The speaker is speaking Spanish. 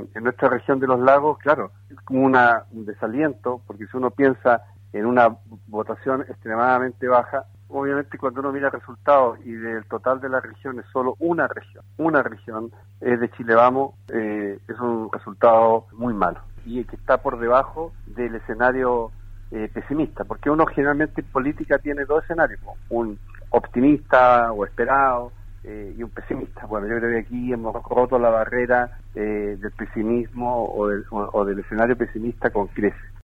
en nuestra región de los lagos, claro, es como un desaliento, porque si uno piensa en una votación extremadamente baja, obviamente cuando uno mira resultados y del total de las regiones, solo una región es de Chile Vamos, es un resultado muy malo y que está por debajo del escenario pesimista, porque uno generalmente en política tiene dos escenarios, un optimista o esperado y un pesimista. Bueno, yo creo que aquí hemos roto la barrera del pesimismo o del escenario pesimista con creces.